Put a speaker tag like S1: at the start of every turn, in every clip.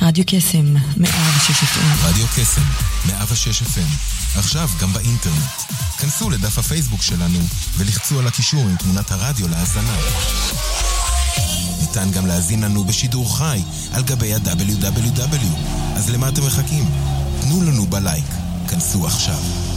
S1: רדיו קסם, 106 FM.
S2: רדיו קסם, 106 FM. עכשיו גם באינטרנט. כנסו לדף הפייסבוק שלנו ולחצו על הקישור עם תמונת הרדיו להאזנה. ניתן גם להאזין לנו בשידור חי על גבי ה-www. אז למה אתם מחכים? תנו לנו בלייק. כנסו עכשיו.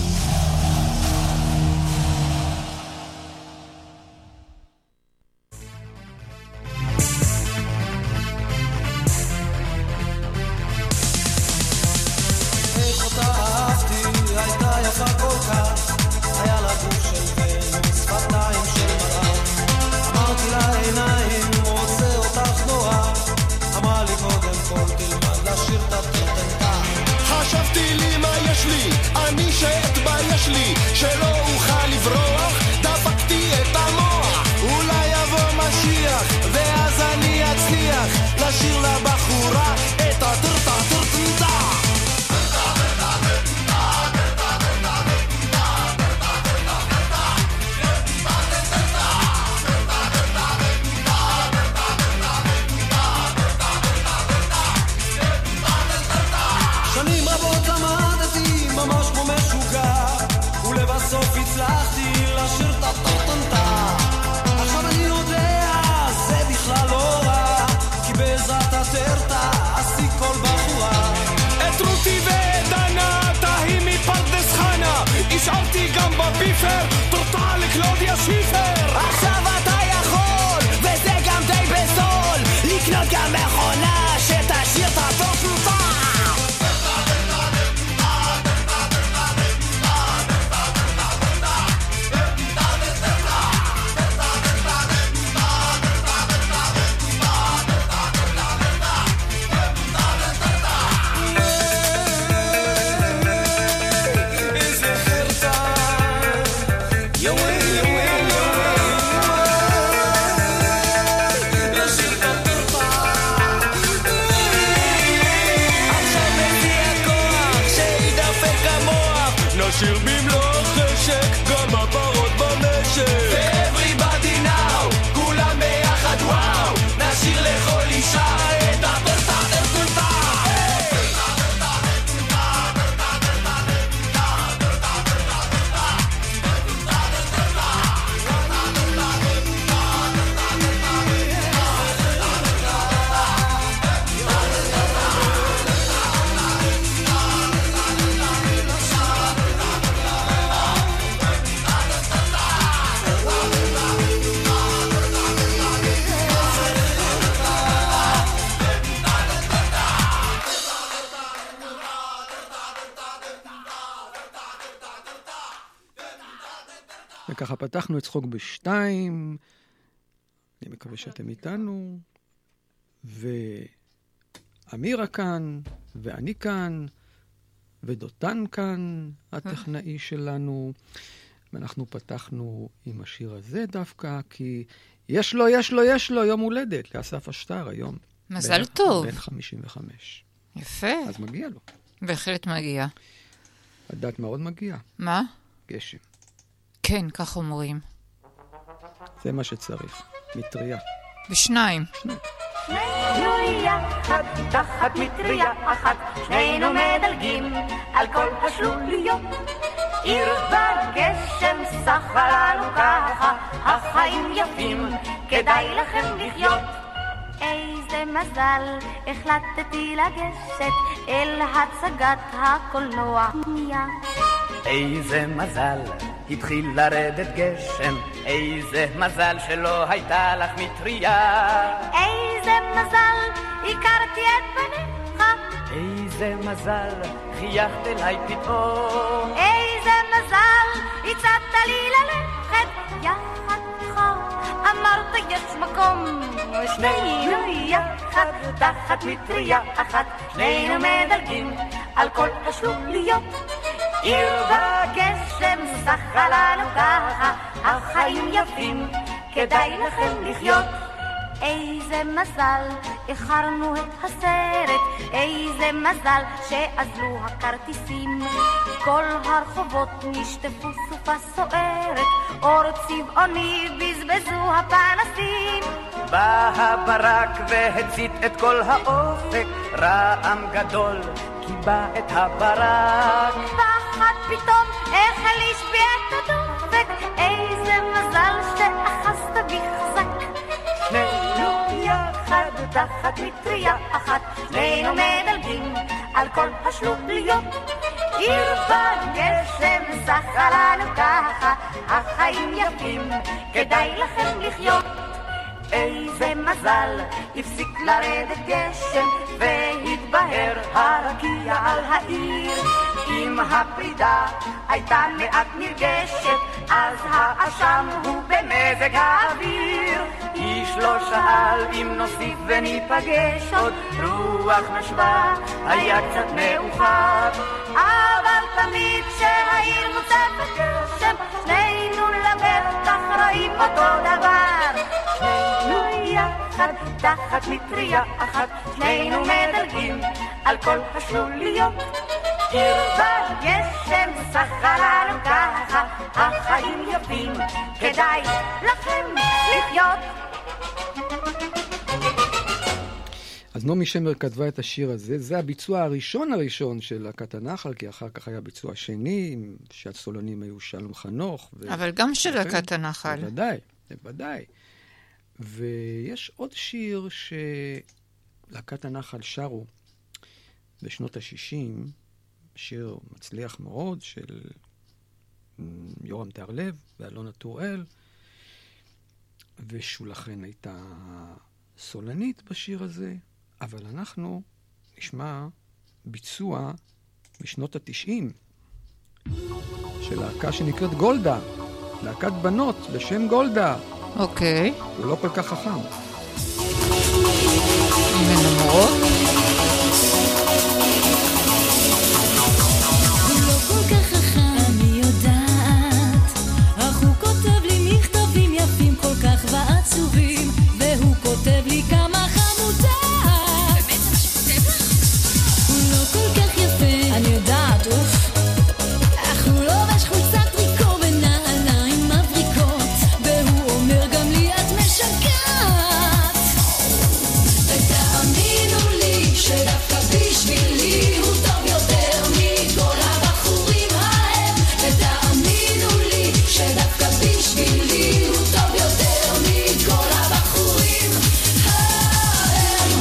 S3: השארתי גם בביפר תורתה לקלודיה שיפר. עכשיו אתה יכול, וזה גם די בזול, לקנות גם מכונה שתשאיר את התורתה. שיר במלוא חשק, גם הפרות במשק. ו-everybody now, כולם ביחד וואו, נשיר לכל אישה את הפרטה תרקולתה.
S4: וככה פתחנו את צחוק בשתיים. אני מקווה שאתם איתנו. ואמירה כאן, ואני כאן, ודותן כאן, הטכנאי שלנו. ואנחנו פתחנו עם השיר הזה דווקא, כי יש לו יום הולדת לאסף אשטר היום.
S5: מזל טוב.
S4: בן 55.
S5: יפה.
S4: אז מגיע לו.
S5: בהחלט מגיע.
S4: הדת מאוד מגיע.
S5: מה?
S4: גשם.
S5: כן, כך אומרים.
S4: זה מה שצריך. מטריה.
S5: בשניים.
S6: שנינו יחד, תחת מטריה אחת, שנינו מדלגים על כל השלוליות. עיר בגשם שחה לנו ככה, החיים יפים, כדאי לכם לחיות. איזה מזל, החלטתי לגשת אל הצגת הקולנוע מיד.
S7: איזה מזל, התחיל לרדת גשם, איזה מזל שלא הייתה לך מטריה.
S6: איזה מזל, הכרתי את בניך.
S7: איזה מזל, חייכת אליי פתאום.
S6: איזה מזל, הצעת לי ללכת יחד איתך. אמרת יש מקום, שנינו יחד, תחת מטריה אחת, שנינו מדלגים על כל השלוליות. עיר בגשם שחה לנו ככה, החיים יפים, כדאי לכם לחיות. איזה מזל, איחרנו את הסרט, איזה מזל שאזלו הכרטיסים. כל הרחובות נשטפו סופה סוערת, אור צבעוני בזבזו הפנסים.
S7: בא הברק והצית את כל האופק, רעם גדול קיבע את הברק.
S6: פחד פתאום החל להשביע את הדופק, איזה מזל שאחזת בי חזק.
S7: שנינו יחד תחת מטריה אחת,
S6: שנינו מדלגים על כל השלוליות. עיר בגשם שחה לנו ככה, החיים יפים, כדאי לכם לחיות.
S7: איזה מזל, הפסיק לרדת גשם והתבהר הרקיע על העיר. אם הפרידה הייתה מעט נרגשת, אז האשם הוא במזג האוויר. איש לא שאל אם נוסיף וניפגש עוד, רוח נשבה, היה קצת מאוחר.
S6: אבל תמיד כשהעיר מוצפת גשם, שנינו לבטח רואים אותו דבר.
S7: שנינו יחד תחת מטריה אחת, שנינו מדלגים על כל השלוליות.
S6: עיר בגשם שחה לנו ככה, החיים יפים, כדאי לכם לחיות.
S4: אז נעמי שמר כתבה את השיר הזה, זה הביצוע הראשון של להקת הנחל, כי אחר כך היה ביצוע שני, שהסולנים היו שלום חנוך.
S5: אבל גם של להקת הנחל.
S4: בוודאי. ויש עוד שיר שלהקת הנחל שרו בשנות ה-60, שיר מצליח מאוד של יורם תיארלב ואלונה טוראל, ושולחן הייתה סולנית בשיר הזה, אבל אנחנו נשמע ביצוע בשנות ה-90 של להקה שנקראת גולדה, להקת בנות בשם גולדה.
S5: אוקיי.
S4: הוא לא כל כך חכם.
S5: מנמרות?
S8: הוא לא כל כך חכם, אני יודעת, אך הוא כותב לי מכתבים יפים כל כך ועצובים, והוא כותב לי כמה חמודה. באמת זה מה שכותב לך? הוא לא כל כך יפה, אני יודעת, אוף, אך הוא לובש חולצת טריקו ונעליים מבריקות, והוא אומר גם לי את משגעת. ותאמינו לי שדווקא בשבילי הוא טוב יותר מכל הבחורים ההם. ותאמינו לי שדווקא בשבילי הוא טוב יותר מכל הבחורים ההם.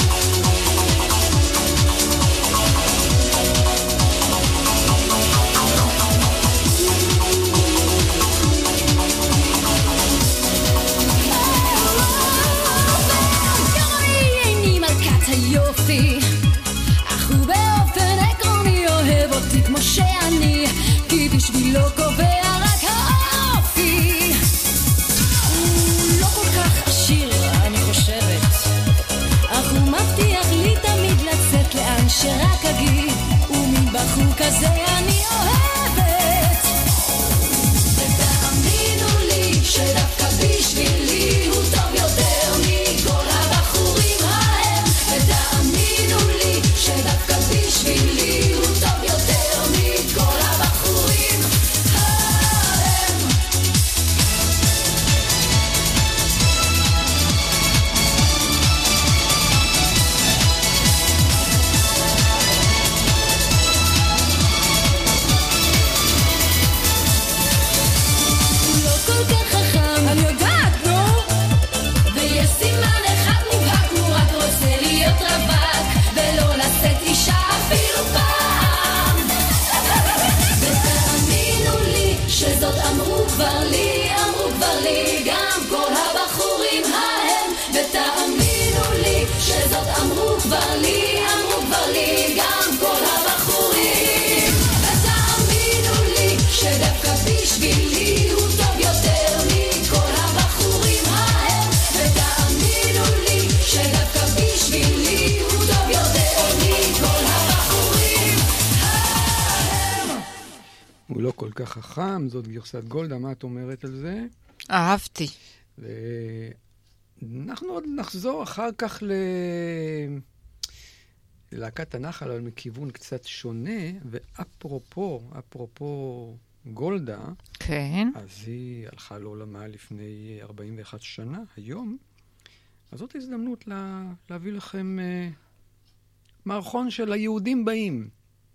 S8: גם אני איני מלכת היופי, אך הוא באופן עקרוני אוהב אותי כמו שאני, כי בשבילו קובע רק האופי. הוא לא כל כך עשיר, אני חושבת, אך הוא מבטיח לי תמיד לצאת לאן שרק אגיד, ומין בחור כזה אני אוהבת. ותאמינו לי שדווקא בשבילי הוא טוב יותר מכל הבחורים ההם. ותאמינו לי שדווקא בשבילי הוא טוב יותר מכל הבחורים ההם. הוא לא כל כך חכם, אני יודעת, נו. ויש סימן אחד מובהק, הוא רק רוצה להיות רווק ולא לשאת אישה אפילו פעם. ותאמינו לי שזאת אמרו כבר לי גם כל הבחורים ההם. ותאמינו לי שזאת אמרו כבר לי גם כל הבחורים. ותאמינו לי שדווקא בשבילי הוא טוב יותר מכל הבחורים ההם. ותאמינו לי שדווקא בשבילי הוא טוב יותר מכל הבחורים ההם.
S4: הוא לא כל כך חכם, זאת גרסת גולדה, מה את אומרת על זה?
S5: אהבתי.
S4: ואנחנו עוד נחזור אחר כך ללהקת הנחל, אבל מכיוון קצת שונה, ואפרופו גולדה,
S5: כן.
S4: אז היא הלכה לעולמה לפני 41 שנה, היום, אז זאת הזדמנות להביא לכם מערכון של היהודים באים,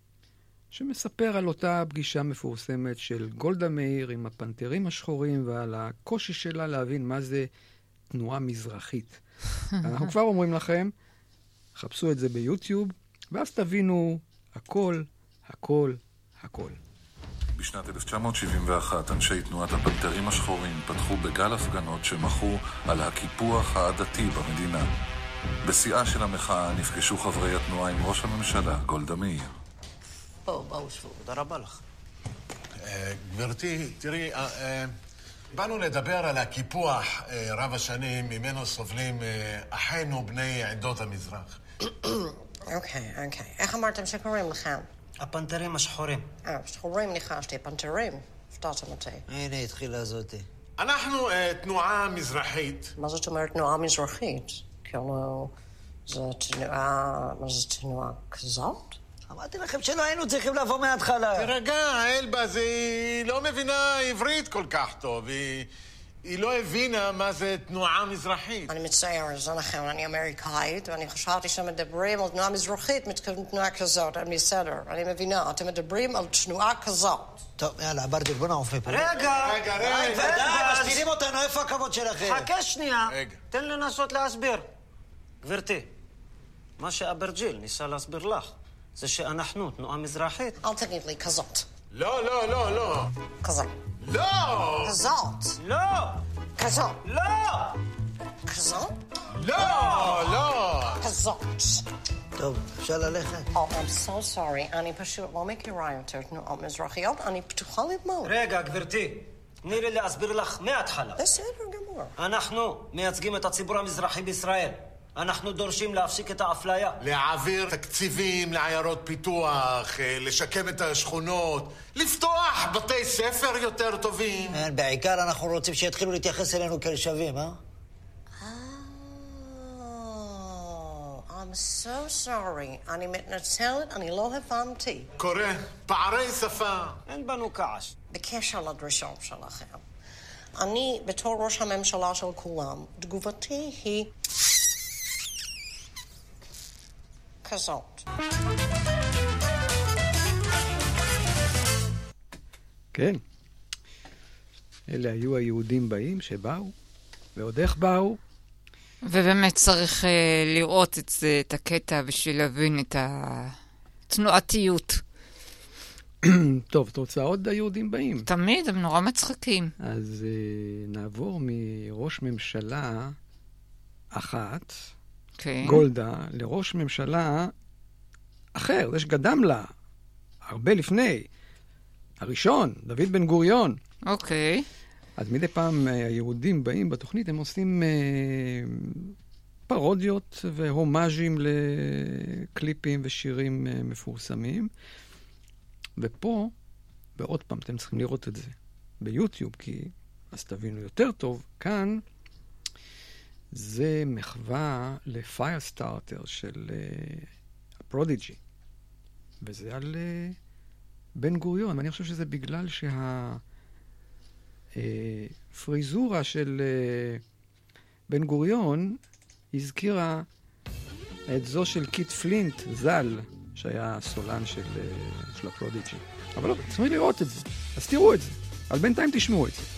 S4: שמספר על אותה פגישה מפורסמת של גולדה מאיר עם הפנתרים השחורים ועל הקושי שלה להבין מה זה תנועה מזרחית. אנחנו כבר אומרים לכם, חפשו את זה ביוטיוב, ואז תבינו הכל, הכל, הכל.
S9: בשנת 1971 אנשי תנועת הפנתרים השחורים פתחו בגל הפגנות שמחו על הקיפוח העדתי במדינה. בשיאה של המחאה נפגשו חברי התנועה עם ראש הממשלה, גולדה מאיר.
S10: בואו שבו, תודה רבה לך.
S11: גברתי, תראי, באנו לדבר על הקיפוח רב השנים ממנו סובלים אחינו בני עדות המזרח.
S10: אוקיי. איך אמרתם שקוראים לכם?
S12: הפנתרים השחורים.
S10: שחורים ניחשתי, פנתרים. הפתעתם אותי.
S12: הנה התחילה זאתי.
S11: אנחנו תנועה מזרחית.
S10: מה זאת אומרת תנועה מזרחית? כאילו, זו תנועה... מה זו תנועה כזאת?
S12: אמרתי לכם שלא היינו צריכים לבוא מההתחלה.
S11: תרגע, אלבז, היא לא מבינה עברית כל כך טוב. היא לא הבינה מה זה תנועה מזרחית.
S10: אני מצטער, זה נכון, אני אמריקאית, ואני חשבתי שמדברים על תנועה מזרחית, מתכוון תנועה כזאת, אני בסדר, אני מבינה, אתם מדברים על תנועה כזאת.
S12: טוב, יאללה, ברדיק, בוא נעוף מפה.
S10: רגע,
S12: די, משתינים אותנו, איפה הכבוד שלכם? חכה שנייה,
S10: תן לנסות להסביר. גברתי, מה שאברג'יל ניסה להסביר לך, זה שאנחנו תנועה מזרחית. אל תגיד לי כזאת.
S11: לא.
S10: כזאת.
S11: לא!
S10: כזאת.
S12: לא!
S10: כזאת.
S12: לא!
S10: כזאת?
S11: לא!
S10: כזאת.
S12: טוב, אפשר ללכת?
S10: I'm so sorry, אני פשוט לא מכירה יותר תנועות מזרחיות, אני פתוחה ללמוד.
S12: רגע, גברתי, תני לי להסביר לך מההתחלה.
S10: בסדר גמור.
S12: אנחנו מייצגים את הציבור המזרחי בישראל. אנחנו דורשים להפסיק את האפליה.
S11: להעביר תקציבים לעיירות פיתוח, לשקם את השכונות, לפתוח בתי ספר יותר טובים.
S12: בעיקר אנחנו רוצים שיתחילו להתייחס אלינו כאל שווים, אה?
S10: I'm so sorry. אני מתנצלת, אני לא הבנתי.
S11: קורה, פערי שפה.
S12: אין בנו כעס.
S10: בקשר לדרישות שלכם. אני, בתור ראש הממשלה של כולם, תגובתי היא... כזאת.
S4: כן. אלה היו היהודים באים שבאו, ועוד איך באו.
S5: ובאמת צריך לראות את הקטע בשביל להבין את התנועתיות.
S4: טוב, תוצאה עוד היהודים באים.
S5: תמיד, הם נורא מצחיקים.
S4: אז נעבור מראש ממשלה אחת, גולדה, לראש ממשלה אחר, זה שקדם לה, הרבה לפני, הראשון, דוד בן גוריון.
S5: אוקיי.
S4: אז מדי פעם היהודים באים בתוכנית, הם עושים פרודיות והומאז'ים לקליפים ושירים מפורסמים. ופה, ועוד פעם, אתם צריכים לראות את זה ביוטיוב, כי אז תבינו יותר טוב, כאן זה מחווה לפיירסטארטר של הפרודיג'י. וזה על בן גוריון. ואני חושב שזה בגלל שהפריזורה של בן גוריון הזכירה את זו של קיט פלינט, ז"ל, שהיה סולן של הפרודיג'י. אבל לא, צריכים לראות את זה. אז תראו את זה. אבל בינתיים תשמעו את זה.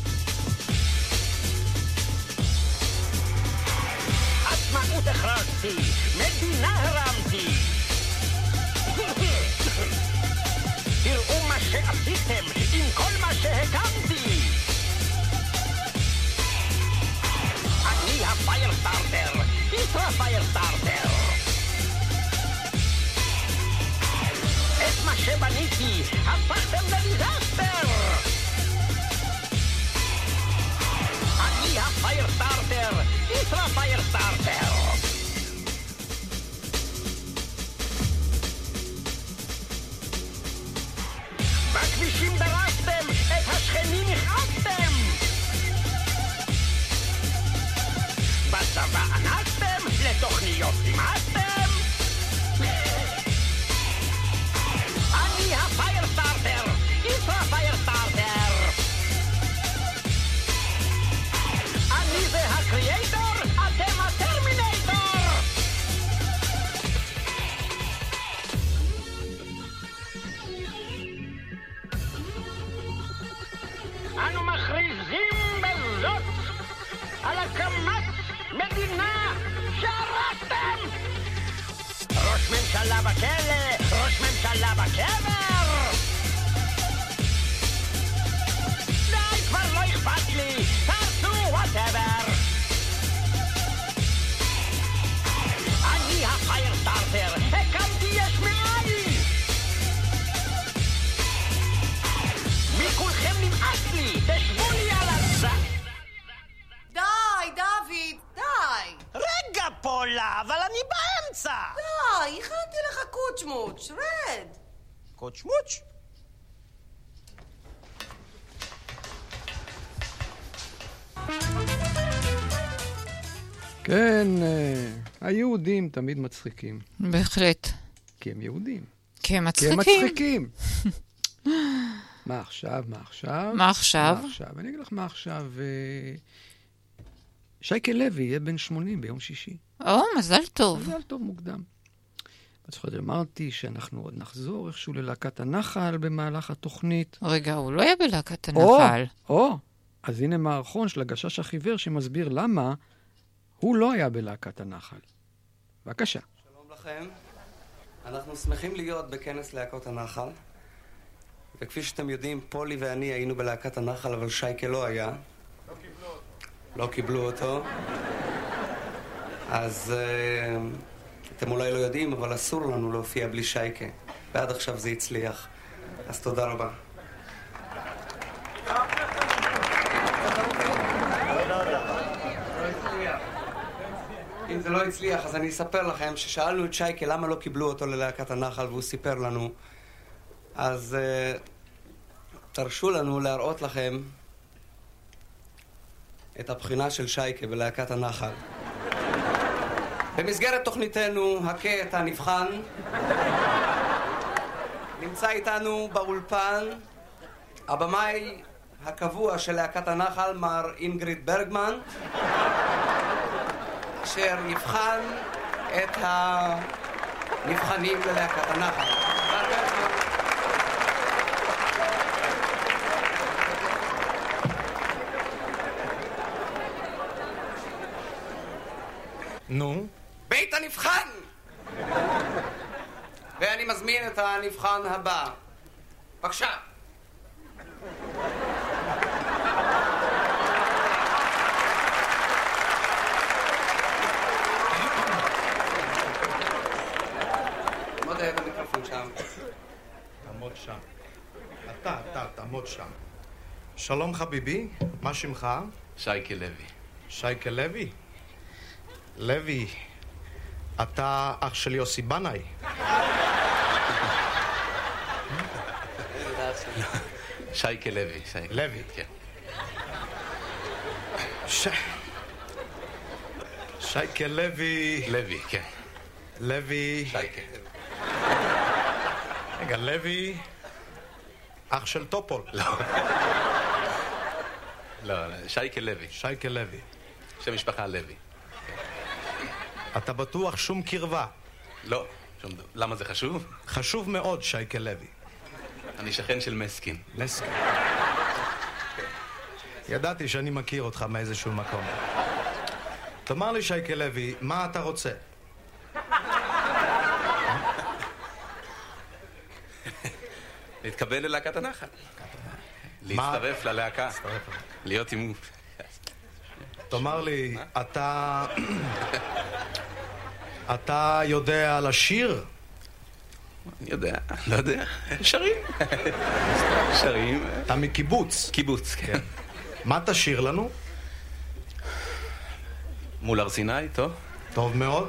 S13: עצמאות הכרזתי, מדינה הרמתי. תראו מה שעשיתם עם כל מה שהקמתי. אני הפיירסטארטר, ישרא פיירסטארטר. את מה שבניתי הפכתם לדיזסטר. אני הפיירסטארטר, ישרא פיירסטארטר. בכבישים דרסתם, את השכנים הכעסתם. בצבא ענסתם, לתוכניות נמאסתם. אני הפיירסטארטר, ישרא פיירסטארטר. אני זה הקריאייטור, אתם שהרסתם! ראש ממשלה בכלא, ראש ממשלה בקבר! די, כבר לא אכפת לי, תעשו whatever! אני הפיירסטארטר, הקמתי יש מאין! מכולכם נמאס לי, תשבו לי על הזק!
S14: די, דוד, די!
S13: רגע פולה, אבל אני באמצע!
S14: די, הכנתי לך קוצ'מוץ', רד!
S13: קוצ'מוץ'?
S4: כן, היהודים תמיד מצחיקים.
S5: בהחלט.
S4: כי הם יהודים.
S5: כי הם
S4: כי הם
S5: מצחיקים.
S4: מצחיקים. מה עכשיו? מה עכשיו?
S5: מה עכשיו?
S4: מה עכשיו? אני אגיד לך מה עכשיו. שייקה לוי יהיה בן 80 ביום שישי.
S5: מזל טוב.
S4: מזל טוב מוקדם. אז חודש אמרתי שאנחנו עוד נחזור איכשהו ללהקת הנחל במהלך התוכנית.
S5: רגע, הוא לא יהיה בלהקת הנחל.
S4: אז הנה מערכון של הגשש החיוור שמסביר למה הוא לא היה בלהקת הנחל. בבקשה.
S15: שלום לכם. אנחנו שמחים להיות בכנס להקות הנחל. וכפי שאתם יודעים, פולי ואני היינו בלהקת הנחל, אבל שייקה לא היה. לא קיבלו אותו. אז אתם אולי לא יודעים, אבל אסור לנו להופיע בלי שייקה. ועד עכשיו זה הצליח. אז תודה רבה. אם זה לא הצליח, אז אני אספר לכם ששאלנו את שייקה למה לא קיבלו אותו ללהקת הנחל, והוא סיפר לנו. אז תרשו לנו להראות לכם את הבחינה של שייקה בלהקת הנחל. במסגרת תוכניתנו, הכה הנבחן, נמצא איתנו באולפן הבמאי הקבוע של להקת הנחל, מר אינגריד ברגמן, אשר יבחן את הנבחנים ללהקת הנחל.
S11: נו?
S15: בית הנבחן! ואני מזמין את הנבחן הבא. בבקשה. תעמוד ליד המיקרופון שם.
S11: תעמוד שם. אתה, תעמוד שם. שלום חביבי, מה שמך?
S16: שייקה לוי.
S11: שייקה לוי? לוי, אתה אח של יוסי בנאי.
S16: שייקה לוי.
S11: לוי.
S16: כן.
S11: שייקה לוי.
S16: לוי, כן.
S11: לוי.
S16: שייקה.
S11: רגע, לוי, אח של טופול.
S16: לא, שייקה לוי.
S11: שייקה לוי.
S16: שם משפחה לוי.
S11: אתה בטוח שום קרבה?
S16: לא. למה זה חשוב?
S11: חשוב מאוד, שייקה לוי.
S16: אני שכן של מסקין.
S11: מסקין. ידעתי שאני מכיר אותך מאיזשהו מקום. תאמר לי, שייקה לוי, מה אתה רוצה?
S16: להתקבל ללהקת הנחל. להצטרף ללהקה. להיות עם...
S11: תאמר לי, אתה יודע לשיר?
S16: אני יודע, לא יודע. שרים. שרים.
S11: אתה מקיבוץ?
S16: קיבוץ, כן.
S11: מה תשיר לנו?
S16: מול הר סיני, טוב.
S11: טוב מאוד.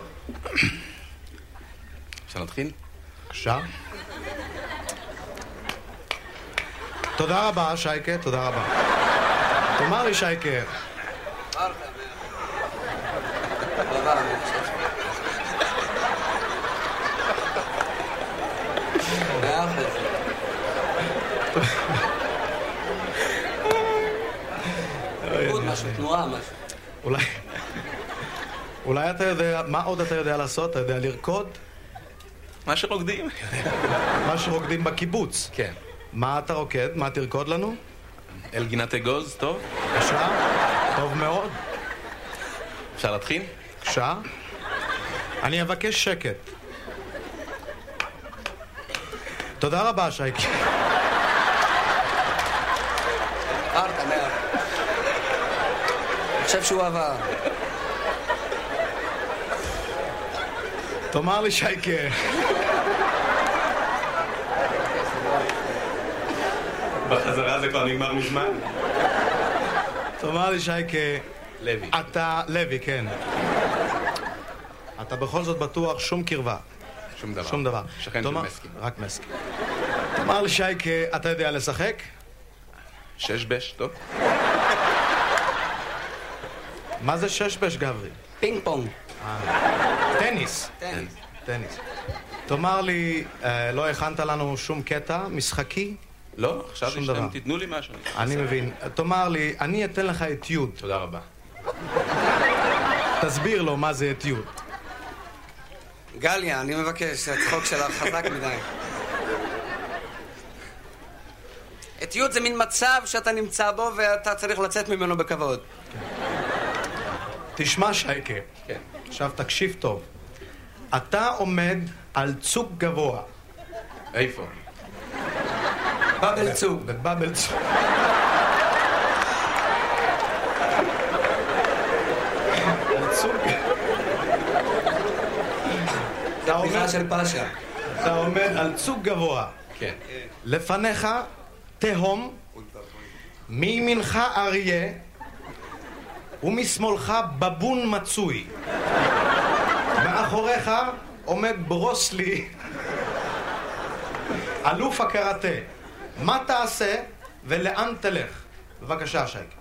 S16: אפשר להתחיל?
S11: בבקשה. תודה רבה, שייקה, תודה רבה. תאמר לי, שייקה.
S15: תנועה, משהו.
S11: אולי אתה יודע, מה עוד אתה יודע לעשות? אתה יודע לרקוד?
S16: מה שרוקדים.
S11: מה שרוקדים בקיבוץ?
S16: כן.
S11: מה אתה רוקד? מה תרקוד לנו?
S16: אל גינת אגוז, טוב?
S11: בבקשה, טוב מאוד.
S16: אפשר להתחיל?
S11: בבקשה.
S17: אני אבקש שקט. תודה רבה, שייקה.
S15: ארתה, מאר. אני חושב שהוא עבר.
S17: תאמר לי, שייקה.
S16: בחזרה זה כבר נגמר מזמן.
S17: תאמר לי, שייקה.
S16: לוי.
S17: אתה... לוי, כן. אתה בכל זאת בטוח שום קרבה.
S16: שום דבר.
S17: שום דבר.
S16: שכן של מסקי.
S17: רק מסקי. תאמר לי, שייקה, אתה יודע לשחק?
S16: שש-בש, טוב.
S17: מה זה שש-בש, גברי?
S15: פינג פונג.
S17: טניס. טניס. תאמר לי, לא הכנת לנו שום קטע משחקי?
S16: לא, חשבתי שאתם תיתנו לי משהו.
S17: אני מבין. תאמר לי, אני אתן לך אתיוד.
S16: תודה רבה.
S17: תסביר לו מה זה אתיוד.
S15: גליה, אני מבקש, הצחוק שלך חזק מדי. אתיוד זה מין מצב שאתה נמצא בו ואתה צריך לצאת ממנו בכבוד.
S17: תשמע, שייקה.
S16: כן.
S17: עכשיו תקשיב טוב. אתה עומד על צוק גבוה.
S16: איפה?
S15: בבל צוק.
S17: בבל צוק. על צוק.
S15: זה בדיחה של פאשה.
S17: אתה עומד על צוק גבוה.
S16: כן.
S17: לפניך תהום, מימינך אריה, ומשמאלך בבון מצוי. מאחוריך עומד ברוסלי, אלוף הקראטה. מה תעשה ולאן תלך? בבקשה, שייקה.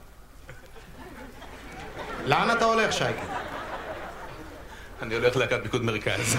S17: לאן אתה הולך, שייקה?
S16: אני הולך להקת פיקוד מרכז.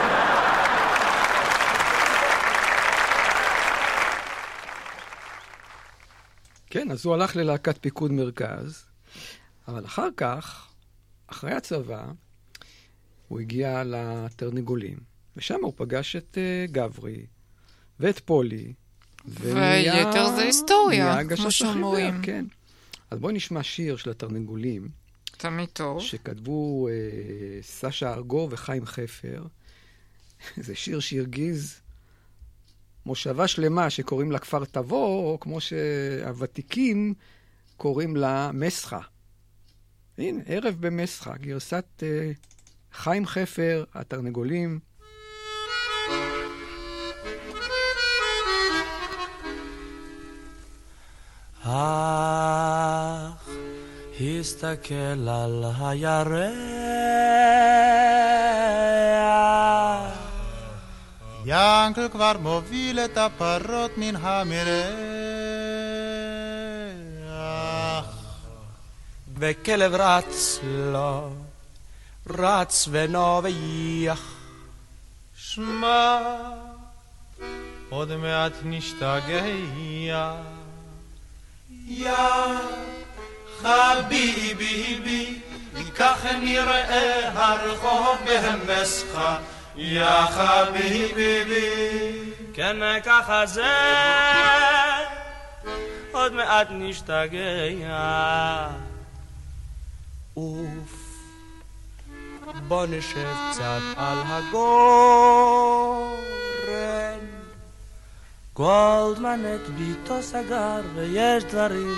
S4: כן, אז הוא הלך ללהקת פיקוד מרכז, אבל אחר כך, אחרי הצבא, הוא הגיע לתרנגולים, ושם הוא פגש את גברי ואת פולי.
S5: ויתר זה היסטוריה, כמו שאומרים.
S4: כן. אז בואי נשמע שיר של התרנגולים.
S5: תמיד טוב.
S4: שכתבו סשה ארגוב וחיים חפר. זה שיר שהרגיז מושבה שלמה שקוראים לה כפר תבור, או כמו שהוותיקים קוראים לה מסחה. הנה, ערב במסחה, גרסת חיים חפר, התרנגולים.
S3: הסתכל על הירח,
S18: ינקל כבר מוביל את הפרות מן המרח,
S3: וכלב רץ לו, רץ ונובח.
S18: שמע, עוד מעט נשתגע, יא חביבי, כך נראה הרחוב במסחה, יא חביבי.
S3: כן, ככה זה, עוד מעט נשתגע. אוף, בוא נשב קצת על הגורן. גולדמן את ביתו סגר ויש דברים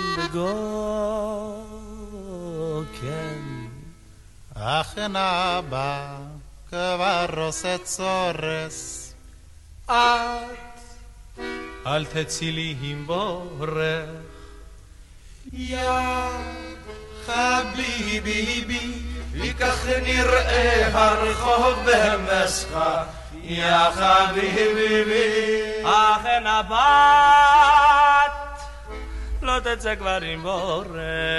S3: בגוקן.
S18: אכן אבא כבר עושה צורס, את אל תצאי לי עם בורך, יא חביבי, וכך נראה הרחוב במסחה, יא חביבי.
S3: אכן הבת לא תצא כבר עם בורך.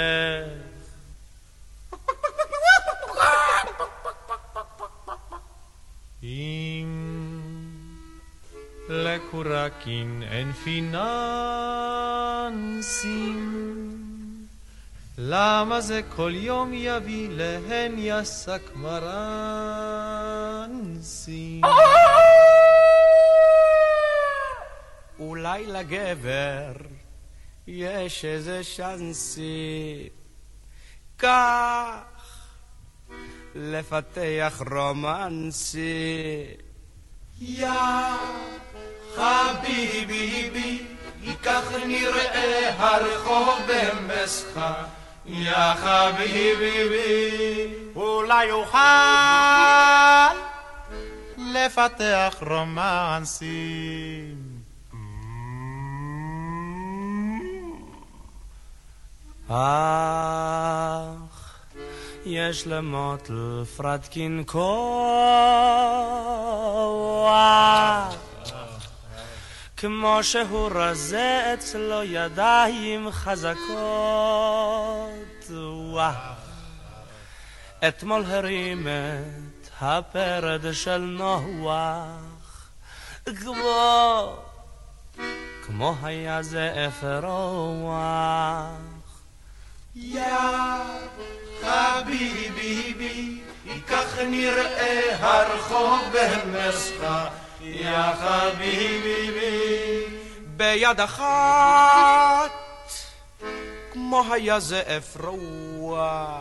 S18: אם לקורקין אין פיננסים, למה זה כל יום יביא להן יסק מרנסים?
S3: אולי לגבר יש איזה שנסי, כך
S15: לפתח רומנסי.
S3: יא חביבי, כך נראה הרחוב במשך. יא חביבי,
S18: אולי יוכל לפתח רומנסים.
S15: יש למוטל פרדקין כוח, כמו שהוא רזה אצלו ידיים חזקות. אתמול הרים את הפרד של נוח, כמו היה זה אפרוח.
S3: יא חביבי, כך נראה הרחוב במשך. יא חביבי,
S15: ביד אחת כמו היה זה אפרוח.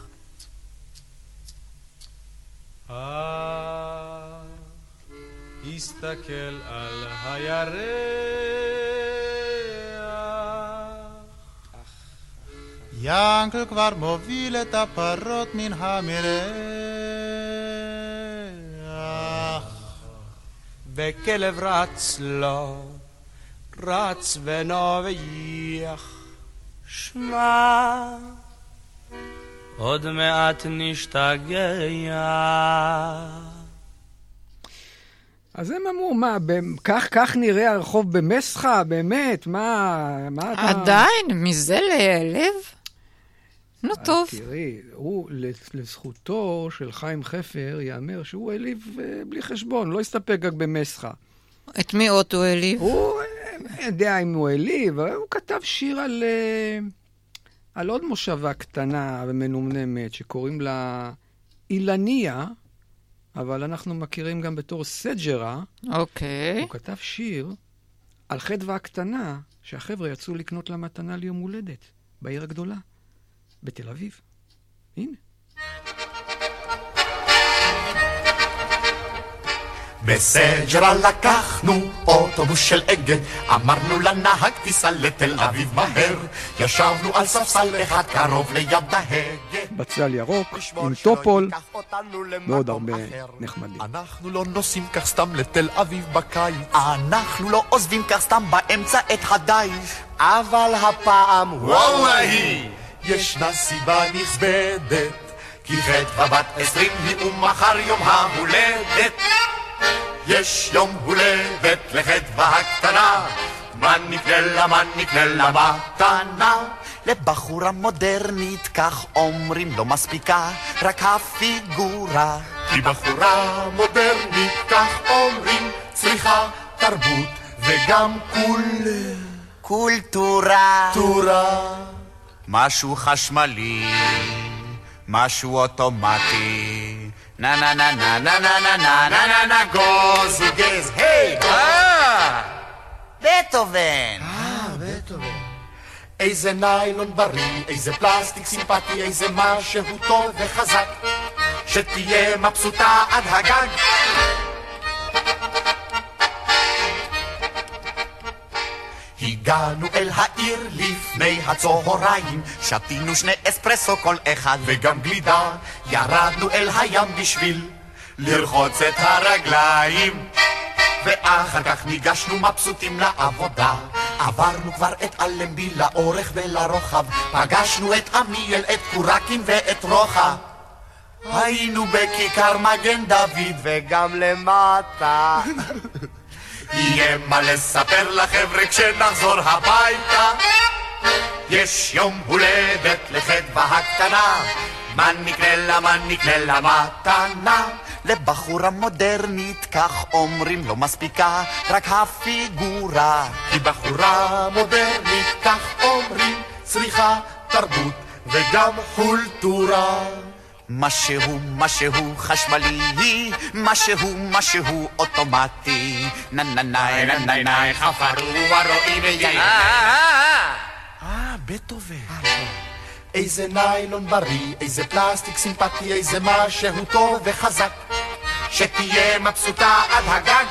S15: הסתכל על הירח,
S18: ינקל כבר מוביל את הפרות מן המרח,
S15: וכלב רץ לו, רץ ונובח. שמע, עוד מעט נשתגע.
S4: אז הם אמרו, מה, כך נראה הרחוב במסחה, באמת, מה אתה...
S5: עדיין, מזה להיעלב? נו טוב.
S4: תראי, הוא, לזכותו של חיים חפר, יאמר שהוא העליב בלי חשבון, לא הסתפק רק במסחה.
S5: את מי עוד הוא העליב?
S4: הוא יודע אם הוא העליב, הוא כתב שיר על עוד מושבה קטנה ומנומנמת, שקוראים לה אילניה, אבל אנחנו מכירים גם בתור סג'רה.
S5: אוקיי.
S4: הוא כתב שיר על חדווה הקטנה, שהחבר'ה יצאו לקנות לה מתנה ליום הולדת, בעיר הגדולה, בתל אביב. הנה.
S19: בסג'רה לקחנו אוטובוס של אגד, אמרנו לנהג תיסע לתל אביב מהר, ישבנו על ספסל אחד קרוב ליד ההגה,
S4: בצל ירוק עם טופול ועוד הרבה נחמדים.
S19: אנחנו לא נוסעים כך סתם לתל אביב בקיץ, אנחנו לא עוזבים כך סתם באמצע את הדיס, אבל הפעם וואי ישנה סיבה נכבדת, כי חדווה בת 20 היא ומחר יום ההולדת. יש יום הולדת לחדווה הקטנה, מה נקנה לה מתנה? לבחורה מודרנית כך אומרים לא מספיקה רק הפיגורה, כי בחורה מודרנית כך אומרים צריכה תרבות וגם קולטורה, משהו חשמלי, משהו אוטומטי, na na na na na na na na na na na goes who gets hey בטהובן. בטהובן. איזה ניילון בריא, איזה פלסטיק סימפטי, איזה משהו טוב וחזק, שתהיה מבסוטה עד הגג. הגענו אל העיר לפני הצהריים, שתינו 2 אספרסו כל אחד וגם גלידה, ירדנו אל הים בשביל לרחוץ את הרגליים, ואחר כך ניגשנו מבסוטים לעבודה. עברנו כבר את אלנבי לאורך ולרוחב, פגשנו את עמיאל, את קורקין ואת רוחה, היינו בכיכר מגן דוד וגם למטה. יהיה מה לספר לחבר'ה כשנחזור הביתה. יש יום הולדת לחדווה הקטנה, מה נקנה לה מתנה? לבחורה מודרנית כך אומרים לא מספיקה רק הפיגורה, כי בחורה מודרנית כך אומרים צריכה תרבות וגם קולטורה. משהו חשמלי, משהו אוטומטי, נאי חפרו הרואים יאי. בטהובן. איזה ניילון בריא, איזה פלסטיק סימפטי, איזה משהו טוב וחזק, שתהיה מבסוטה עד הגג.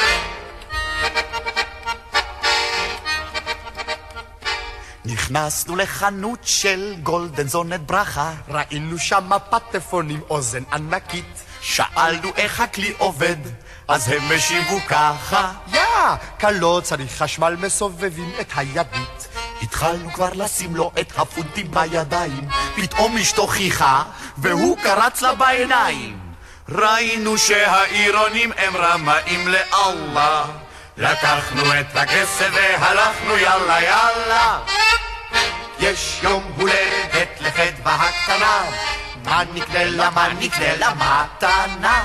S19: נכנסנו לחנות של גולדן זונת ברכה, ראינו שם פטפונים אוזן ענקית, שאלנו איך הכלי עובד, אז הם משיבו ככה, קלות צריך חשמל, מסובבים את הידית. התחלנו כבר לשים לו את הפונטים בידיים, פתאום אשתו חיכה והוא קרץ לה בעיניים. ראינו שהאירונים הם רמאים לאללה, לקחנו את הכסף והלכנו יאללה יאללה. יש יום הולדת לחדווה הקטנה, מה נקנה לה מתנה?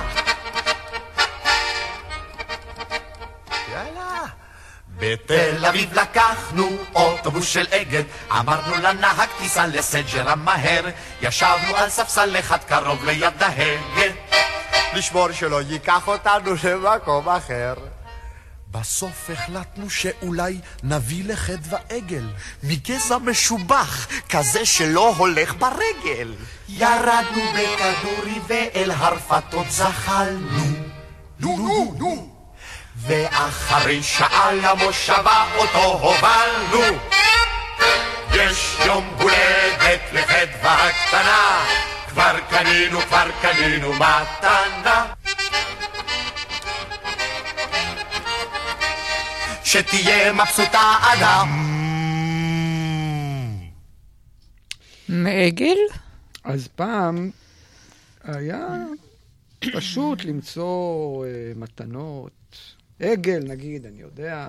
S19: יאללה. בתל אביב לקחנו אוטובוס של אגד, אמרנו לנהג תיסע לסג'רה מהר, ישבנו על ספסל אחד קרוב ליד ההגה, לשמור שלא ייקח אותנו למקום אחר. בסוף החלטנו שאולי נביא לחדווה עגל מגזע משובח, כזה שלא הולך ברגל. ירדנו בכדורי ואל הרפתות זחלנו, נו ואחרי שעה למושבה אותו הובלנו. יש יום הולדת לחדווה הקטנה, כבר קנינו מתנה, שתהיה מבסוטה אדם.
S5: מעגל?
S4: אז פעם היה פשוט למצוא מתנות, עגל נגיד, אני יודע,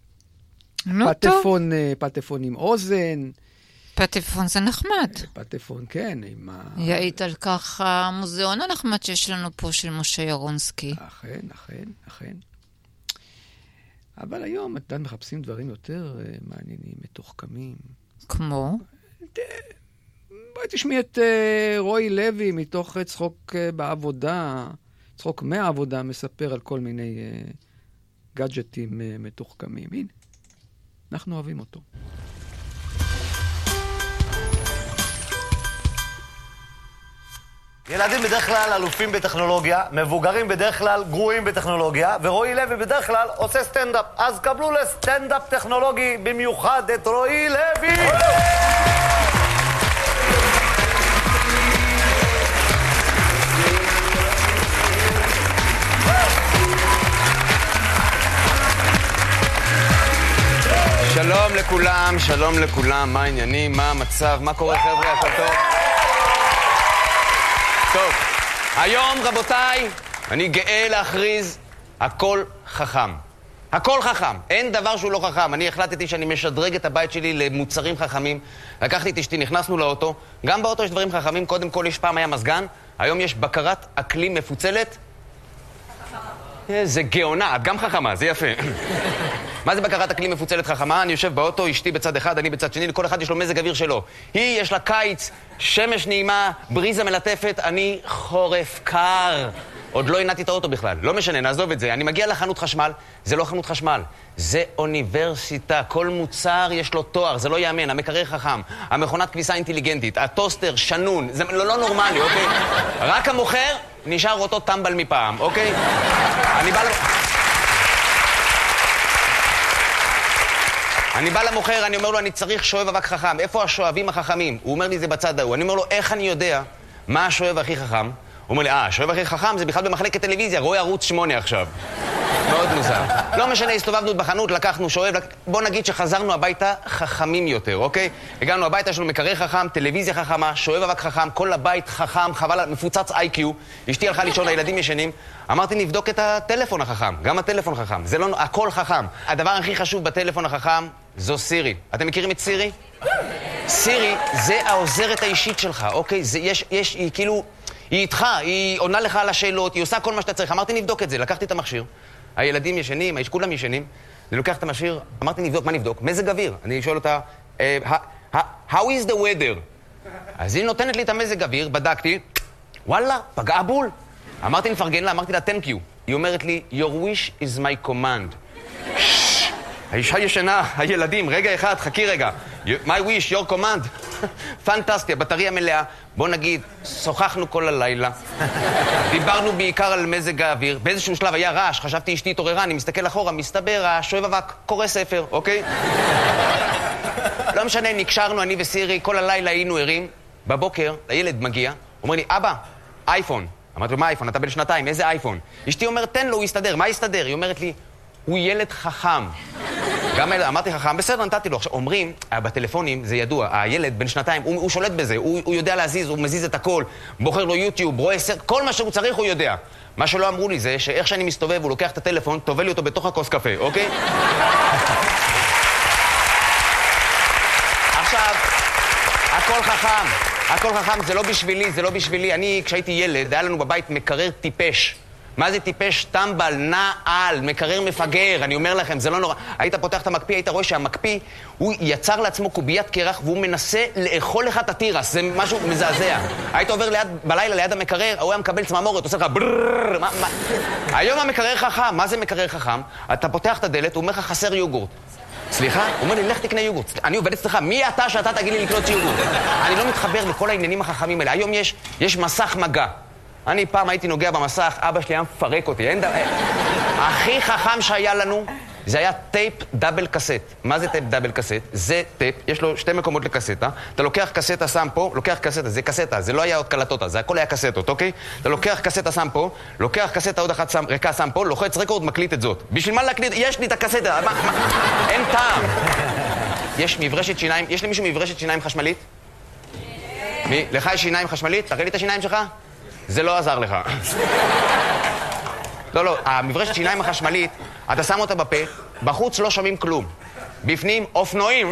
S4: פטפון עם אוזן.
S5: פטפון זה נחמד.
S4: פטפון, כן.
S5: יעיד על כך המוזיאון הנחמד שיש לנו פה של משה ירונסקי.
S4: אכן. אבל היום אתם מחפשים דברים יותר מעניינים, מתוחכמים.
S5: כמו?
S4: בואי תשמעי את רועי לוי מתוך צחוק בעבודה, צחוק מהעבודה, מספר על כל מיני גאדג'טים מתוחכמים. הנה, אנחנו אוהבים אותו.
S12: ילדים בדרך כלל אלופים בטכנולוגיה, מבוגרים בדרך כלל גרועים בטכנולוגיה, ורועי לוי בדרך כלל עושה סטנדאפ. אז קבלו לסטנדאפ טכנולוגי במיוחד את רועי לוי!
S20: שלום לכולם, מה העניינים, מה המצב, מה קורה חבר'ה, הכל טוב? טוב, היום רבותיי, אני גאה להכריז, הכל חכם. הכל חכם, אין דבר שהוא לא חכם. אני החלטתי שאני משדרג את הבית שלי למוצרים חכמים. לקחתי את אשתי, נכנסנו לאוטו, גם באוטו יש דברים חכמים. קודם כל יש פעם היה מזגן, היום יש בקרת אקלים מפוצלת. זה גאונה, את גם חכמה, זה יפה. מה זה בקרת אקלים מפוצלת חכמה? אני יושב באוטו, אשתי בצד אחד, אני בצד שני, לכל אחד יש לו מזג אוויר שלו. היא יש לה קיץ, שמש נעימה, בריזה מלטפת, אני חורף קר. עוד לא עינתי את האוטו בכלל, לא משנה, נעזוב את זה. אני מגיע לחנות חשמל, זה לא חנות חשמל, זה אוניברסיטה. כל מוצר יש לו תואר, זה לא יאמן. המקרר חכם, המכונת כביסה אינטליגנטית, הטוסטר שנון, זה לא נורמלי, אוקיי? רק המוכר נשאר אותו טמבל מפעם, אוקיי? אני בא למוכר, אני אומר לו, אני צריך שואב אבק חכם. איפה השואבים החכמים? הוא אומר לי, זה בצד ההוא. אני אומר לו, איך אני יודע מה השואב הכי חכם? הוא אומר לי, השואב הכי חכם זה בכלל במחלקת טלוויזיה, רואה ערוץ 8 עכשיו. מאוד מוזר. לא משנה, הסתובבנו בחנות, לקחנו שואב, בוא נגיד שחזרנו הביתה חכמים יותר, אוקיי? הגענו הביתה, יש לנו מקרר חכם, טלוויזיה חכמה, שואב אבק חכם, כל הבית חכם, חבל, מפוצץ IQ. אשתי הלכה לישון, הילדים ישנים. אמרתי, נבדוק את הטלפון החכם. גם הטלפון חכם. זה לא, הכל חכם. הדבר הכי חשוב בטלפון החכם זו סירי. אתם מכירים את סירי? סירי זה העוזרת האישית שלך, אוקיי? היא כאילו, היא איתך, היא עונה לך על השאלות, היא עושה כל מה שאתה צריך. אמרתי, נבדוק את זה. לקחתי את המכשיר. הילדים ישנים, כולם ישנים. אני לוקח את המכשיר, אמרתי, נבדוק, מה נבדוק? מזג אוויר. אני שואל אותה, how is the weather? אז היא נותנת לי את המזג אוויר, בדקתי, וואלה, פגעה בול. אמרתי, נפרגן לה, אמרתי לה, thank you. היא אומרת לי, your wish is my command. האישה ישנה, הילדים, רגע אחד, חכי רגע. My wish, your command. פנטסטי, הבטריה מלאה. בוא נגיד, שוחחנו כל הלילה. דיברנו בעיקר על מזג האוויר. באיזשהו שלב היה רעש, חשבתי אשתי התעוררה, אני מסתכל אחורה, מסתבר, השואב אבק קורא ספר, אוקיי? לא משנה, נקשרנו, אני וסירי, כל הלילה היינו ערים. בבוקר, הילד מגיע, אומר לי, אבא, אייפון. אמרתי לו, מה אייפון? אתה בן 2, איזה אייפון? אשתי אומרת, תן לו, הוא יסתדר. מה יסתדר? היא אומרת לי, הוא ילד חכם. גם אמרתי חכם, בסדר, נתתי לו. עכשיו, אומרים, בטלפונים, זה ידוע, הילד בן 2, הוא שולט בזה, הוא יודע להזיז, הוא מזיז את הכל, בוחר לו יוטיוב, רואה סרט, כל מה שהוא צריך הוא יודע. מה שלא אמרו לי זה שאיך שאני מסתובב, הוא לוקח את הטלפון, תובל לי אותו בתוך הכוס קפה, אוקיי? עכשיו, הכל חכם, זה לא בשבילי. אני, כשהייתי ילד, היה לנו בבית מקרר טיפש. מה זה טיפש? טמבל, נעל, מקרר מפגר, אני אומר לכם, זה לא נורא. היית פותח את המקפיא, היית רואה שהמקפיא, הוא יצר לעצמו קוביית קרח, והוא מנסה לאכול לך את התירס, זה משהו מזעזע. היית עובר בלילה ליד המקרר, הוא היה מקבל צממורת, עושה לך ברררר, היום המקרר חכם, מה זה מקרר חכם? אתה פותח את הדלת, הוא אומר לך חסר יוגורט. סליחה? הוא אומר לי, לך תקנה יוגורט. אני עובד אצלך, מי אתה שאתה תגיד לי לקנות יוגורט? אני לא מתחבר לכל העניינים החכמים האלה. היום יש מסך מגע. אני פעם הייתי נוגע במסך, אבא שלי היה מפרק אותי. הכי חכם שהיה לנו, זה היה טייפ דאבל קסט. מה זה טייפ דאבל קסט? זה טייפ, יש לו 2 מקומות לקסטה. אתה לוקח קסטה, שם פה, לוקח קסטה, זה קסטה, זה לא היה עוד קלטות, זה הכל היה קסטות, אוקיי? אתה לוקח קסטה, שם פה, לוקח קסטה עוד אחת ריקה, שם פה, לוחץ רקורד, מקליט את זאת. בשביל מה להקליט? יש לי את הקסטה, אין טעם. יש מברשת שיניים, יש למישהו מברשת שיניים חשמלית? מי? לך יש שיניים חשמלית? תראה לי את השיניים שלך? זה לא עזר לך. לא, המברשת שיניים החשמלית, אתה שם אותה בפה, בחוץ לא שומעים כלום. בפנים, אופנועים.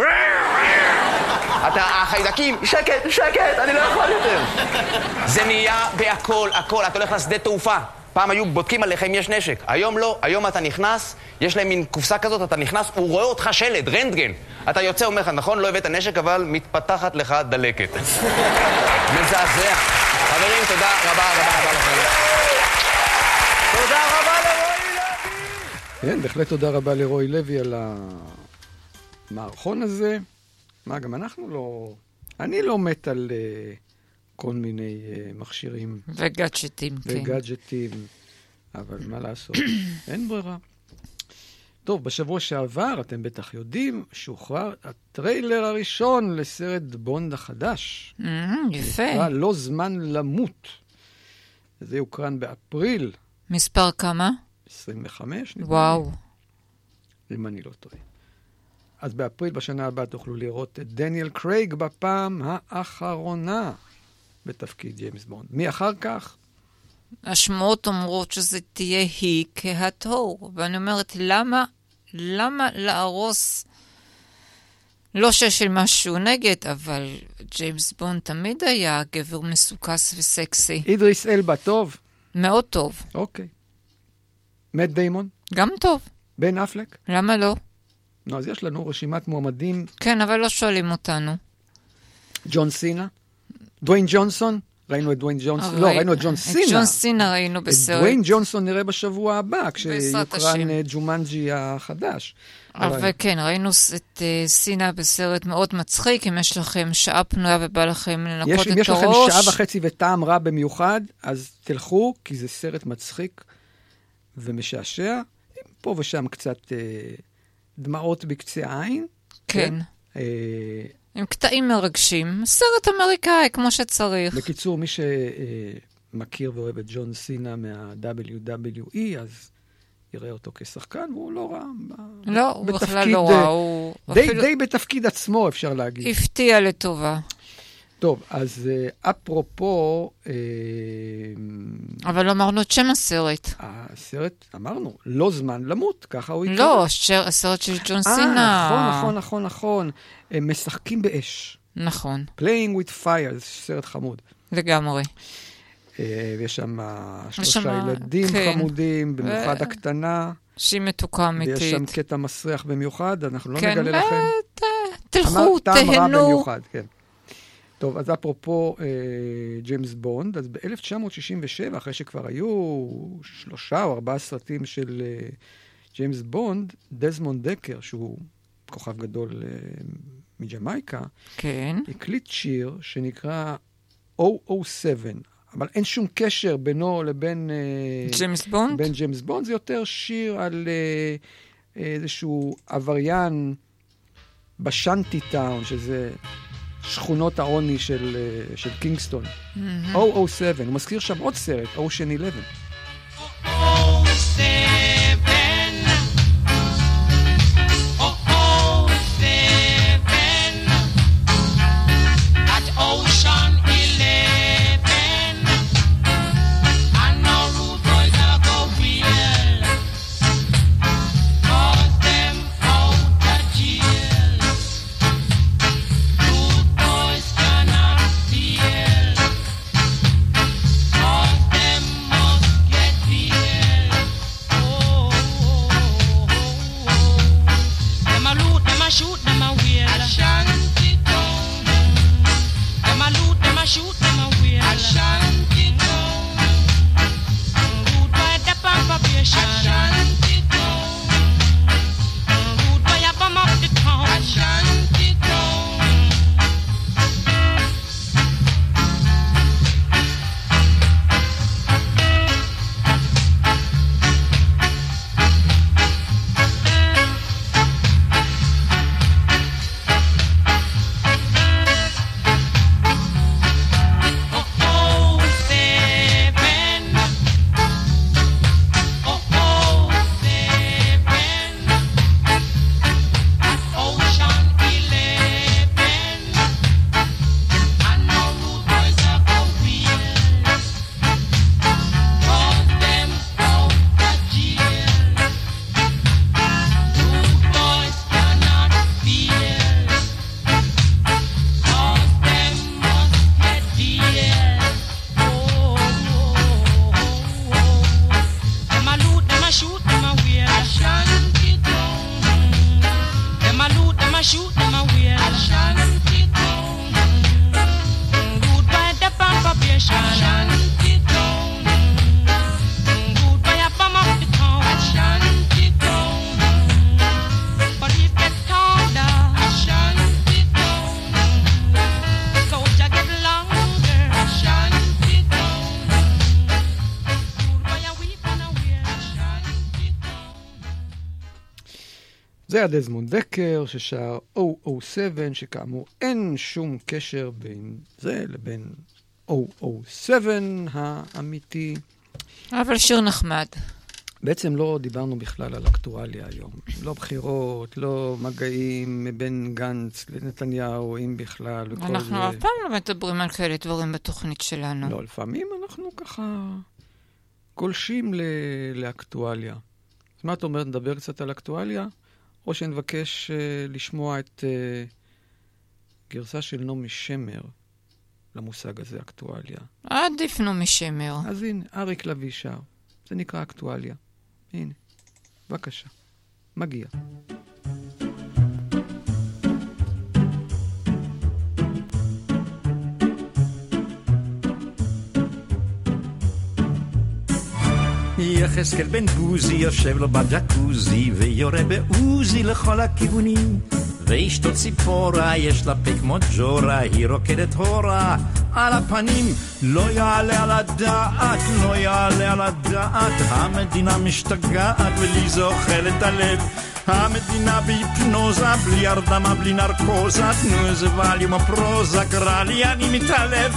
S20: החיידקים, שקט, אני לא יכול יותר. זה נהיה בהכל, הכל. אתה הולך לשדה תעופה. פעם היו בודקים עליך אם יש נשק. היום לא, היום אתה נכנס, יש להם מין קופסה כזאת, אתה נכנס, הוא רואה אותך שלד, רנטגן. אתה יוצא, אומר לך, נכון, לא הבאת נשק, אבל מתפתחת לך דלקת. מזעזע. חברים, תודה רבה לכם.
S12: תודה רבה לרועי לוי.
S4: כן, בהחלט תודה רבה לרועי לוי על המערכון הזה. מה, גם אנחנו לא... אני לא מת על כל מיני מכשירים.
S5: וגאדג'טים, כן.
S4: וגאדג'טים, אבל מה לעשות? אין ברירה. טוב, בשבוע שעבר, אתם בטח יודעים, שוחרר הטריילר הראשון לסרט בונד החדש.
S5: יפה.
S4: לא זמן למות. זה יוקרן באפריל.
S5: מספר כמה?
S4: 25.
S5: וואו.
S4: אם אני לא טועה. אז באפריל בשנה הבאה תוכלו לראות את דניאל קרייג בפעם האחרונה בתפקיד ג'יימס בונד. מי אחר כך?
S5: השמועות אומרות שזה תהיה היא כהתור, ואני אומרת, למה להרוס? לא שיש לי משהו נגד, אבל ג'יימס בונד תמיד היה גבר מסוכס וסקסי.
S4: אידריס אלבה טוב?
S5: מאוד טוב.
S4: אוקיי. מאט דיימון?
S5: גם טוב.
S4: בן אפלק?
S5: למה לא?
S4: נו, אז יש לנו רשימת מועמדים.
S5: כן, אבל לא שואלים אותנו.
S4: ג'ון סינה? דוויין ג'ונסון? ראינו את דוויין ג'ונסון. לא, ראינו את ג'ון סינה.
S5: את ג'ון סינה ראינו בסרט.
S4: את דוויין ג'ונסון נראה בשבוע הבא, כשיוקרן ג'ומנג'י החדש.
S5: אבל כן, ראינו את סינה בסרט מאוד מצחיק. אם יש לכם שעה פנויה ובא לכם לנקות את הראש.
S4: אם יש לכם שעה וחצי וטעם רע במיוחד, אז תלכו, כי זה סרט מצחיק ומשעשע. פה ושם קצת דמעות בקצה העין.
S5: כן. עם קטעים מרגשים. סרט אמריקאי, כמו שצריך.
S4: בקיצור, מי שמכיר ואוהב את ג'ון סינה מה-WWE, אז יראה אותו כשחקן, והוא לא רע.
S5: לא, הוא בכלל לא רע.
S4: די בתפקיד עצמו, אפשר להגיד.
S5: הפתיע לטובה.
S4: טוב, אז אפרופו...
S5: אבל לא אמרנו את שם הסרט.
S4: הסרט, אמרנו, לא זמן למות, ככה הוא יקרא.
S5: לא, הסרט של ג'ון סינה.
S4: נכון. הם משחקים באש.
S5: נכון.
S4: Playing with fire, זה סרט חמוד.
S5: לגמרי.
S4: ויש שם 3 ילדים חמודים, במיוחד הקטנה.
S5: שהיא מתוקה אמיתית.
S4: ויש שם קטע מסריח במיוחד, אנחנו לא נגלה לכם.
S5: תלכו, תהנו.
S4: טעם רע במיוחד, כן. טוב, אז אפרופו ג'יימס בונד, אז ב-1967, אחרי שכבר היו 3 או 4 סרטים של ג'יימס בונד, דזמונד דקר, שהוא כוכב גדול מג'מייקה,
S5: כן.
S4: הקליט שיר שנקרא 007, אבל אין שום קשר בינו לבין...
S5: ג'יימס בונד?
S4: בין ג'יימס בונד, זה יותר שיר על איזשהו עבריין בשנטי טאון, שזה שכונות העוני של קינגסטון. 007, הוא מזכיר שם עוד סרט, Ocean 11. זה היה דזמונד דקר ששר 007, שכאמור אין שום קשר בין זה לבין 007 האמיתי.
S5: אבל שיר נחמד.
S4: בעצם לא דיברנו בכלל על אקטואליה היום. לא בחירות, לא מגעים בין גנץ לנתניהו, אם בכלל.
S5: אנחנו אף פעם לא מדברים על כאלה דברים בתוכנית שלנו.
S4: לא, לפעמים אנחנו ככה גולשים לאקטואליה. אז מה את אומרת, נדבר קצת על אקטואליה? או שנבקש לשמוע את גרסה של נעמי שמר למושג הזה, אקטואליה.
S5: עדיף נעמי שמר.
S4: אז הנה, אריק לוי שר. זה נקרא אקטואליה. הנה, בבקשה. מגיע.
S21: יחזקאל בן בוזי יושב לו בג'קוזי ויורה בעוזי לכל הכיוונים, ואשתו ציפורה יש לה פה כמו ג'ורה, היא רוקדת הורה על הפנים. לא יעלה על הדעת, לא יעלה על הדעת, המדינה משתגעת ולי זה אוכל את הלב. המדינה בהיפנוזה, בלי הרדמה, בלי נרקוזה, תנו איזה ווליום הפרוזה, קרא לי אני מתעלב.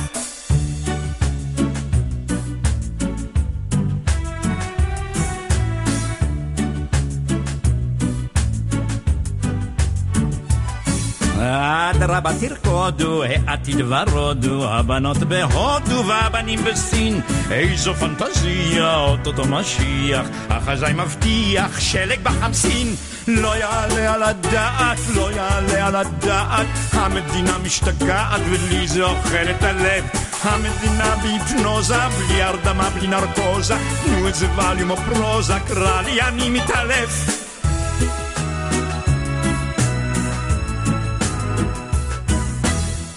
S21: אדרבה תרקודו, העתיד ורודו, הבנות בהודו והבנים בסין. איזו פנטזיה, אוטוטו משיח, החזאי מבטיח שלג בחמסין. לא יעלה על הדעת, לא יעלה על הדעת, המדינה משתגעת ולי זה אוכל את הלב. המדינה בהיפנוזה, בלי הרדמה, בלי נרקוזה, תנו איזה ווליום או פרוזה, קרא לי אני מתעלף.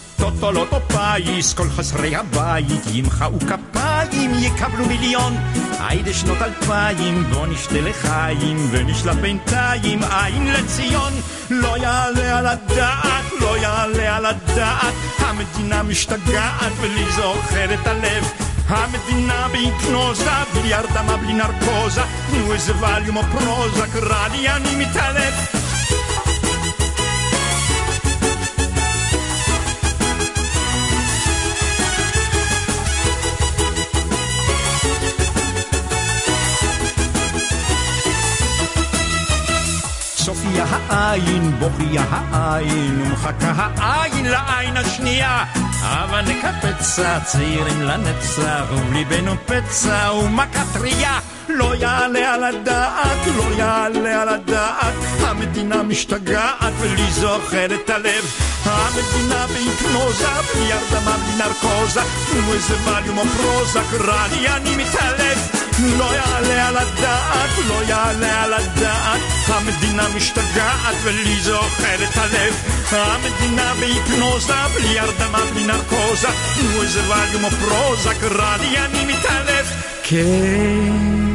S21: טוטולוטו פייס, כל חסרי הבית ימחאו כפיים, יקבלו מיליון. היידה שנות 2000, בוא נשתה לחיים ונשלח בינתיים עין לציון. לא יעלה על הדעת, לא יעלה על הדעת, המדינה משתגעת ולי זוכר את הלב. המדינה בהיפנוזה, בלי הרדמה, בלי נרקוזה, תנו איזה ווליום או פרוזה, קרא לי אני מתעלף. סופיה העין, בוכיה העין, ומחכה העין לעין השנייה. אבל נקפצה צעירים לנצח, וליבנו פצע ומכה טריה. לא יעלה על הדעת, לא יעלה על הדעת, המדינה משתגעת ולי זוכר את הלב. המדינה בהיפנוזה, בלי הרדמה, בלי נרקוזה, תנו איזה ווליום או פרוזה, קרא לי אני מתעלף. לא יעלה על הדעת, לא יעלה על הדעת, המדינה משתגעת ולי זוכר את הלב. המדינה בהיפנוזה, בלי הרדמה, בלי נרקוזה, תנו איזה ווליום או פרוזה, קרא לי אני מתעלף. כן.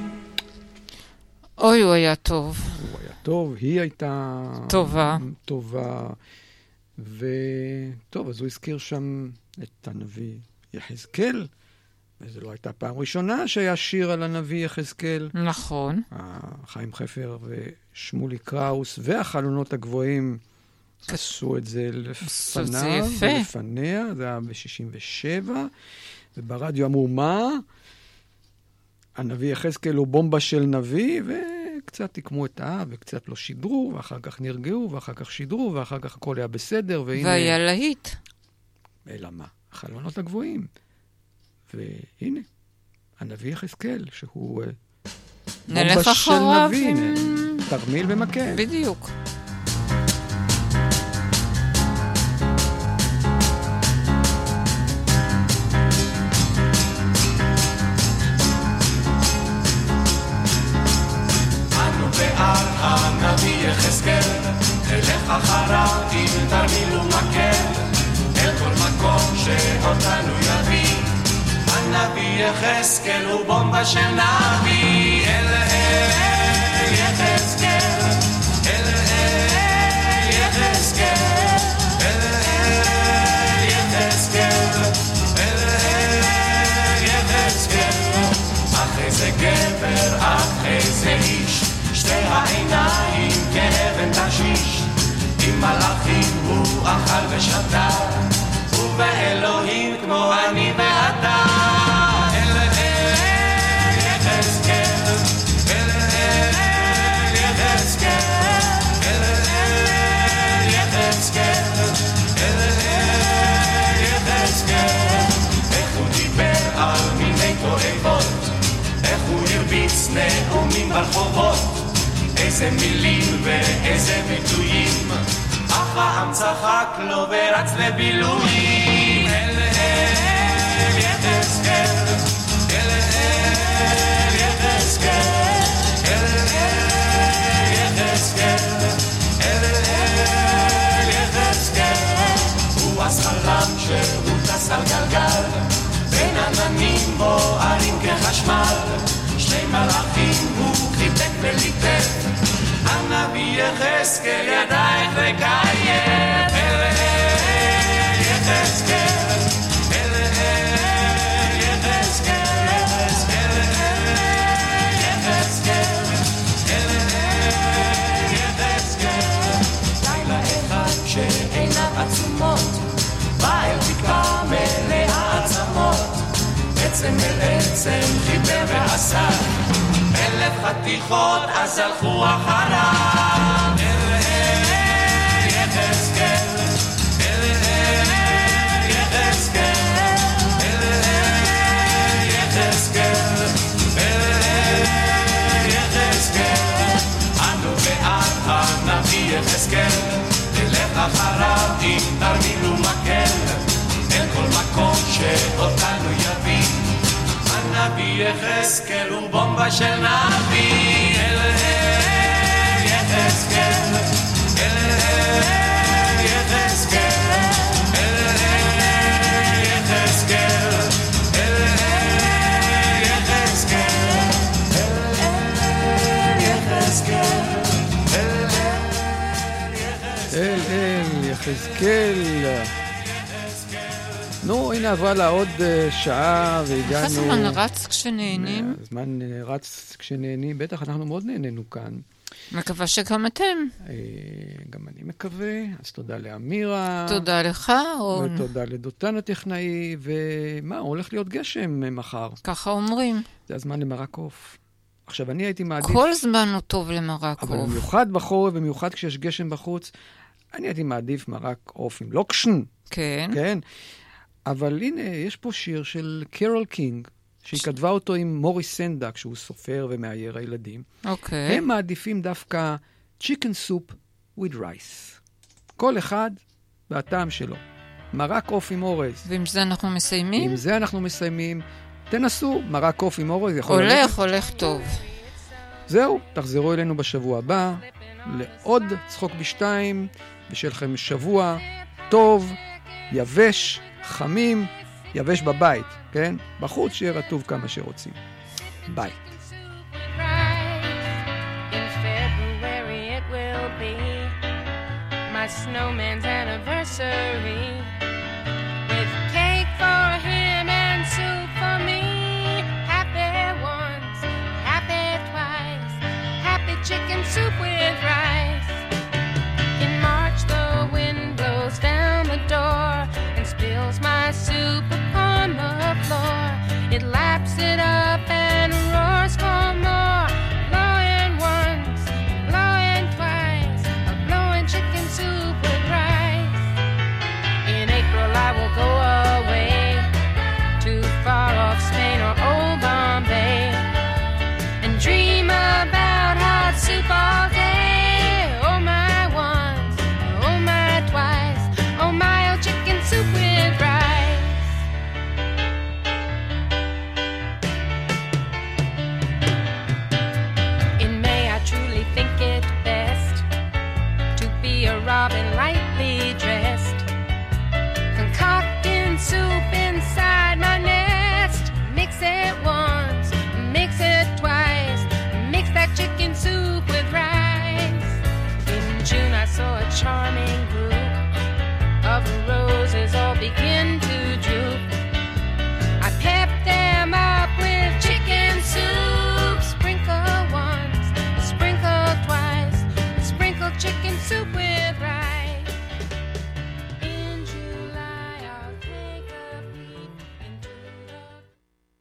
S5: אוי, הוא היה טוב.
S4: הוא היה טוב, היא הייתה...
S5: טובה.
S4: טובה. וטוב, אז הוא הזכיר שם את הנביא יחזקאל, וזו לא הייתה פעם ראשונה שהיה שיר על הנביא יחזקאל.
S5: נכון.
S4: חיים חפר ושמולי קראוס והחלונות הגבוהים עשו את זה לפניו ולפניה, זה היה ב-67, וברדיו אמרו מה? הנביא יחזקאל הוא בומבה של נביא, וקצת תקמו את האב, וקצת לא שידרו, ואחר כך נרגעו, ואחר כך שידרו, ואחר כך הכל היה בסדר, והנה...
S5: והיה להיט.
S4: אלא מה? החלונות הגבוהים. והנה, הנביא יחזקאל, שהוא בומבה של נביא, תרמיל ומכה.
S5: בדיוק.
S3: ועל הנביא יחזקאל, תלך אחריו עם תרמיל ומקל, אל כל מקום שאותנו יביא. הנביא יחזקאל הוא בומבה של נביא, אל יחזקאל, אל יחזקאל, אל יחזקאל, אל יחזקאל. אחרי זה גבר, אחרי זה איש, שתי העיניים כאבן תשיש, עם מלאכים הוא אכל ושתה, ובאלוהים כמו אני ואתה. אל יחזקאל, אל יחזקאל, אל יחזקאל, אל יחזקאל. איך הוא דיבר על מיני תועבות, איך הוא הרביץ נאומים ברחובות, איזה מילים ואיזה ביטויים, אך העם צחק לו ורץ לבילויים. אל יחזקאל, אל יחזקאל, אל יחזקאל, אל יחזקאל. הוא אז חלם שהוא טס על גלגל, בין עננים בוערים כחשמל, שני מלאכים הוא חיבק וליטף, הנביא יחזקאל ידע איך לקיים. אל יחזקאל, אל יחזקאל, אל יחזקאל, אל יחזקאל. לילה אחד שעיניו עצומות, בא אל בקעה מלאה עצמות, עצם אל עצם חיבר ועשה 1000 חתיכות, אז הלכו אחריו. אל יחזקאל, אל יחזקאל, אל יחזקאל, אל יחזקאל. אנו בעד הנביא יחזקאל, תלך אחריו עם תרמיל ומקל, אל כל מקום שאותנו יביא. הנביא יחזקאל הוא בומבה של נביא. אל יחזקאל, אל יחזקאל, אל יחזקאל, אל יחזקאל.
S4: יחזקאל. נו, הנה עברה לה עוד שעה והגענו...
S5: איך הזמן רץ כשנהנים?
S4: הזמן רץ כשנהנים, בטח אנחנו מאוד נהנינו כאן.
S5: מקווה שגם אתם.
S4: גם אני מקווה, אז תודה לאמירה.
S5: תודה לך, רון.
S4: ותודה לדותן הטכנאי, ומה, הולך להיות גשם מחר.
S5: ככה אומרים.
S4: זה הזמן למרק עוף. עכשיו, אני הייתי מעדיף...
S5: כל זמן הוא טוב למרק עוף.
S4: אבל במיוחד בחורף, במיוחד כשיש גשם בחוץ, אני הייתי מעדיף מרק עוף עם לוקשן.
S5: כן.
S4: כן. אבל הנה, יש פה שיר של קרול קינג, שהיא כתבה אותו עם מוריס סנדק, שהוא סופר ומאייר הילדים.
S5: אוקיי.
S4: הם מעדיפים דווקא chicken soup with rice. כל אחד והטעם שלו. מרק עוף עם אורז.
S5: ועם זה אנחנו מסיימים?
S4: עם זה אנחנו מסיימים. תנסו, מרק עוף עם אורז.
S5: הולך טוב.
S4: זהו, תחזרו אלינו בשבוע הבא, לעוד צחוק בשתיים, ושיהיה לכם שבוע טוב, יבש, חמים, יבש בבית, כן? בחוץ שיהיה רטוב כמה שרוצים. ביי.
S1: In February it will be my snowman's anniversary.